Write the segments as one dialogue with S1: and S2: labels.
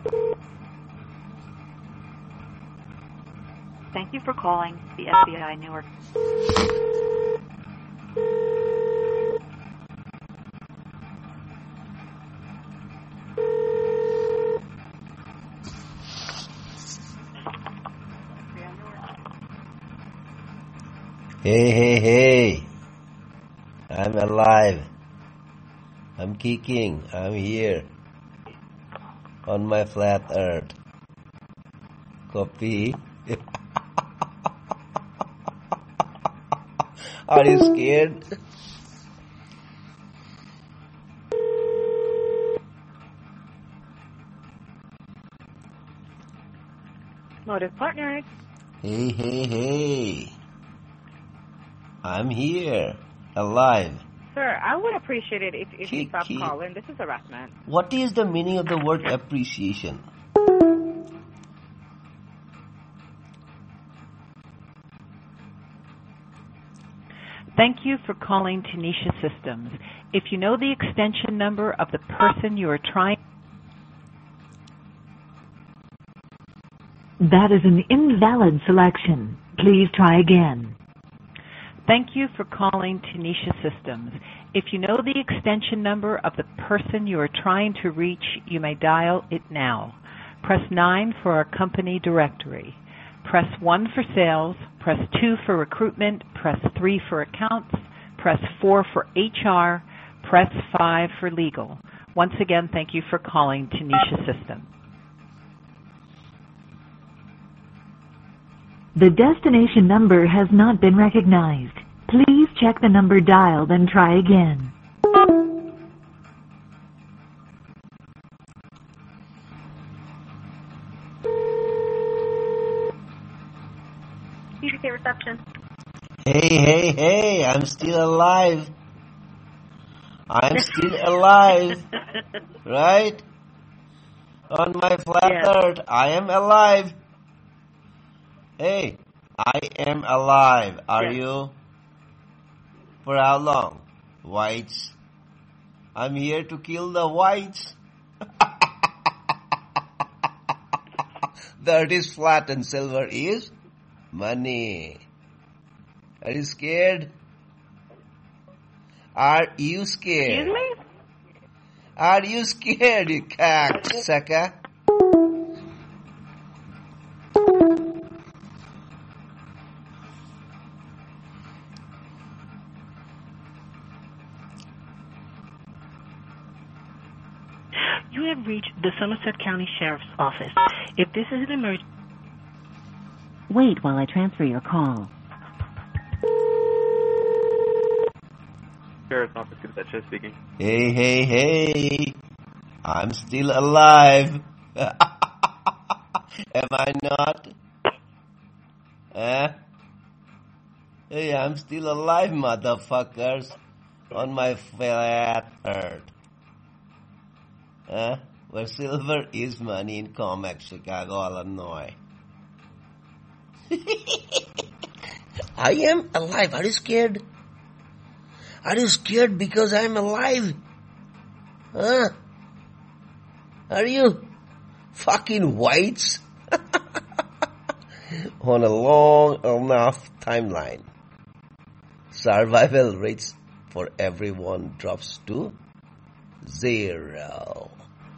S1: Thank you for calling the FBI Newark.
S2: Hey. I'm alive. I'm kicking. I'm here. On my flat earth. Copy. Are you scared?
S1: Motive Partners.
S2: Hey. I'm here. Alive.
S1: Sir, I would appreciate it if you stop calling. This is harassment.
S2: What is the meaning of the word appreciation?
S3: Thank you for calling Tanisha Systems. If you know the extension number of the person you are trying...
S4: That is an invalid selection. Please try again.
S3: Thank you for calling Tanisha Systems. If you know the extension number of the person you are trying to reach, you may dial it now. Press 9 for our company directory. Press 1 for sales, press 2 for recruitment, press 3 for accounts, press 4 for HR, press 5 for legal. Once again, thank you for calling Tanisha Systems.
S4: The destination number has not been recognized. Please check the number dialed and try again.
S1: BBK reception.
S2: Hey, I'm still alive. I'm still alive. Right? On my flat earth, I am alive. Hey, I am alive. Are you? For how long? Whites. I'm here to kill the whites. The earth is flat and silver is money. Are you scared? Are you scared?
S1: Excuse me?
S2: Are you scared, you cocksucker?
S5: You have reached the Somerset County Sheriff's Office. If this is an emergency...
S6: Wait while I transfer your call.
S7: Sheriff's Office, Conception speaking.
S2: Hey. I'm still alive. Am I not? Hey, I'm still alive, motherfuckers. On my flat earth. Where silver is money in Comex, Chicago, Illinois. I am alive. Are you scared? Are you scared because I'm alive? Huh? Are you? Fucking whites? On a long enough timeline, survival rates for everyone drops to 0.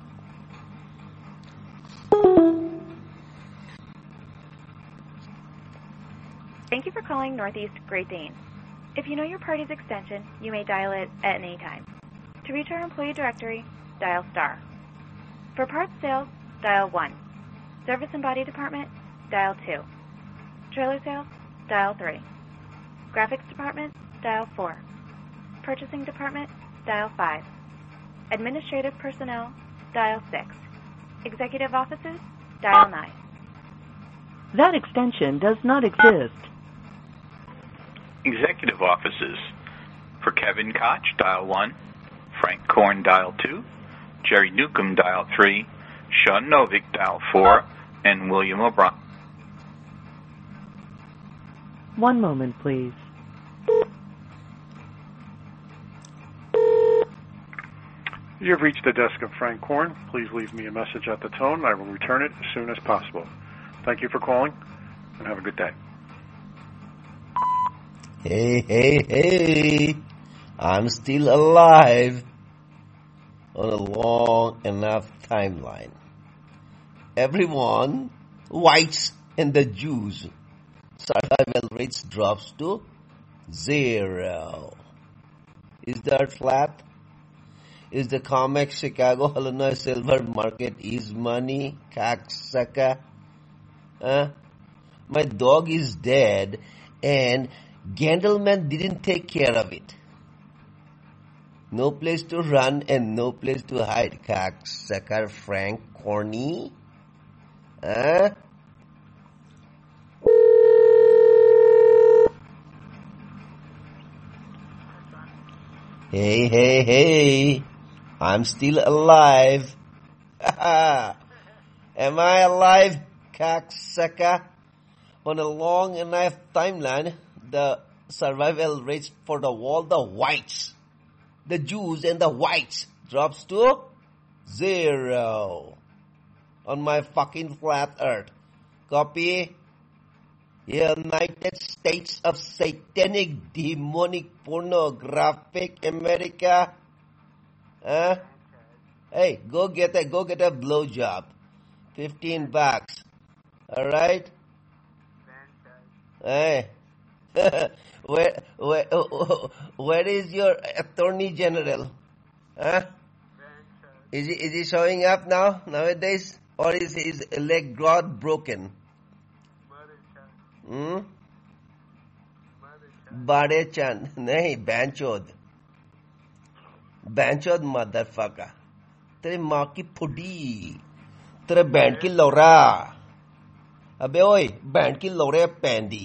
S1: Thank you for calling Northeast Great Dane. If you know your party's extension, you may dial it at any time. To reach our employee directory, dial star. For parts sales, dial 1. Service and body department, dial 2. Trailer sales, dial 3. Graphics department, dial 4. Purchasing department, dial 5. Administrative personnel, dial 6. Executive offices, dial 9.
S5: That extension does not exist.
S8: Executive offices. For Kevin Koch, dial 1. Frank Korn, dial 2. Jerry Newcomb, dial 3. Sean Novick, dial 4. And William O'Brien.
S5: One moment, please.
S7: You have reached the desk of Frank Korn. Please leave me a message at the tone. I will return it as soon as possible. Thank you for calling, and have a good day.
S2: Hey, hey, hey. I'm still alive on a long enough timeline. Everyone, whites and the Jews, survival rates drops to 0. Is that flat? Is the COMEX Chicago Illinois silver market is money? Cocksucker. My dog is dead and Gentleman didn't take care of it. No place to run and no place to hide. Cocksucker Frank Corny. Hey, hey, hey. I'm still alive. Am I alive, cocksucker? On a long enough timeline, the survival rates for the whites, the Jews and the whites drops to 0 on my fucking flat earth. Copy? United States of Satanic Demonic Pornographic America. Hey, go get a blowjob. $15. All right. Hey, where is your Attorney General? Is he showing up nowadays, or is his leg god broken? Badechan, nahi, Banchod motherfucker. तेरे माँ की foodie, तेरे band की लौरा, अबे ओए band की लौरे पैंदी,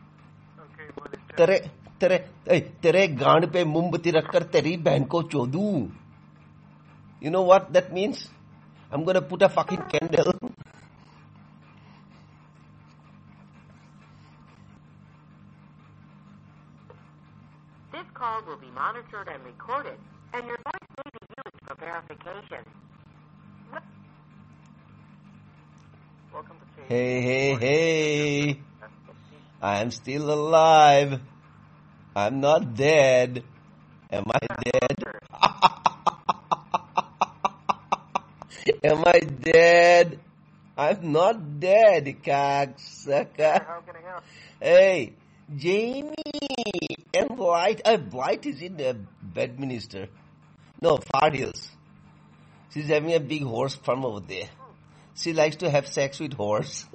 S2: तेरे गांड पे मोमबत्ती रखकर तेरी बहन को चोदूं. You know what that means? I'm gonna put a fucking candle.
S9: This call will be monitored and recorded, and your voice may be used for verification. Welcome to Chase.
S2: Hey, hey, hey. I am still alive. I'm not dead. Am I dead? Am I dead? I'm not dead, cocksucker.
S9: How can I help?
S2: Hey, Jamie and Blight. Blight is in the Bedminster. No, Far Hills. She's having a big horse farm over there. She likes to have sex with horse.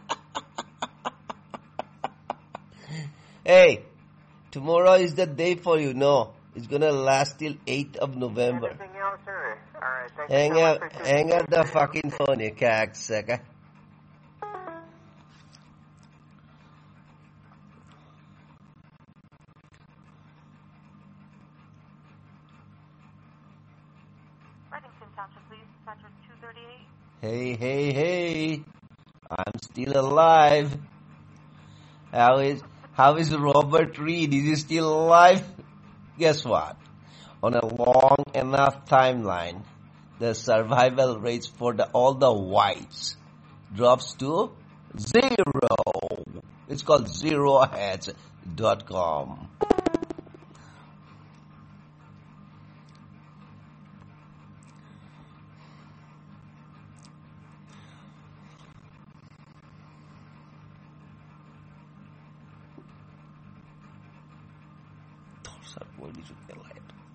S2: Hey, tomorrow is the day for you. No, it's gonna last till 8th of November.
S9: Anything else, sir? All right, thank you so much for
S2: Hang up the fucking phone, you cocksucker.
S9: Reddington Township, please. Dispatcher 238.
S2: Hey, hey, hey. I'm still alive. How is Robert Reed? Is he still alive? Guess what? On a long enough timeline, the survival rates for all the whites drops to 0. It's called zeroheads.com. What did you get like?